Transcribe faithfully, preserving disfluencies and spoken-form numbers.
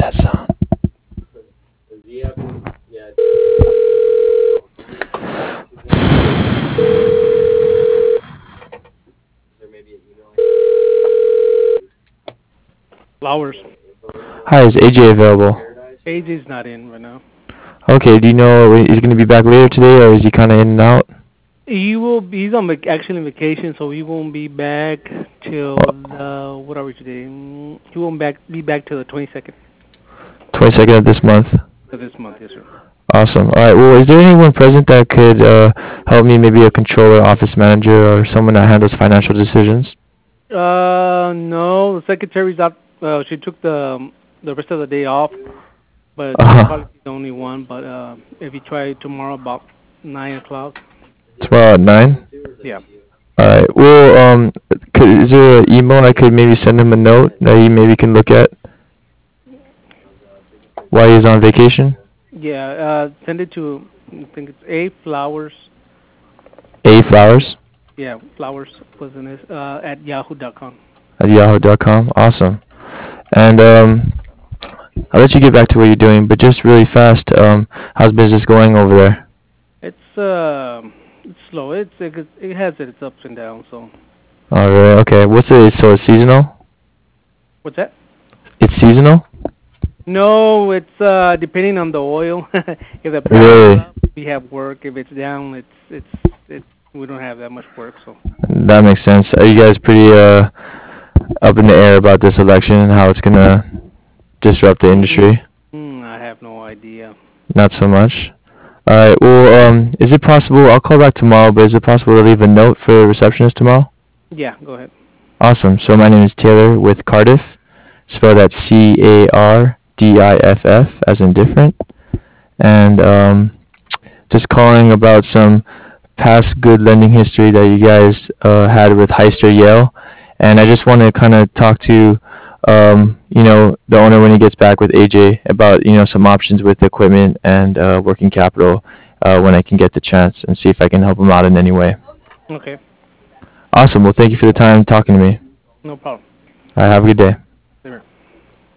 that sound? Flowers. Hi, is A J available? A J's not in right now. Okay, do you know is he going to be back later today, or is he kind of in and out? He will. Be, he's on vac- actually on vacation, so he won't be back till uh, what are we today? Mm, He won't back be back till the twenty second twenty-second of this month. of this month. Yes, sir. Awesome. All right. Well, is there anyone present that could uh, help me? Maybe a controller, office manager, or someone that handles financial decisions? Uh, no, the secretary's out. Uh, she took the um, the rest of the day off, but you'll Uh-huh. probably be the only one. But uh, if you try tomorrow about nine o'clock, Tomorrow at nine. yeah. All right. Well, um, could, is there an email I could maybe send him a note that he maybe can look at while he's on vacation? Yeah, uh, send it to, I think it's A Flowers. A Flowers Yeah, Flowers was in this, uh, at yahoo dot com. at yahoo dot com. Awesome. And um, I'll let you get back to what you're doing, but just really fast, um, how's business going over there? It's, uh, it's slow. It's, it, it has its ups and downs, so. Oh, really? Okay. What's it? So it's seasonal? What's that? It's seasonal? No, it's, uh, depending on the oil. If the price Really? is up, we have work. If it's down, it's, it's, it's, we don't have that much work, so. That makes sense. Are you guys pretty uh up in the air about this election and how it's gonna disrupt the industry? Mm, I have no idea. Not so much. All right. Well, um, is it possible? I'll call back tomorrow, but is it possible to leave a note for the receptionist tomorrow? Yeah, go ahead. Awesome. So my name is Taylor with Cardiff, spelled that C A R D I F F as in different, and um, just calling about some past good lending history that you guys uh, had with Heister Yale, and I just want to kind of talk to um, you know the owner when he gets back with A J about you know some options with equipment and uh, working capital uh, when I can get the chance and see if I can help him out in any way. Okay, Awesome. Well, thank you for the time talking to me. no problem. All right, have a good day.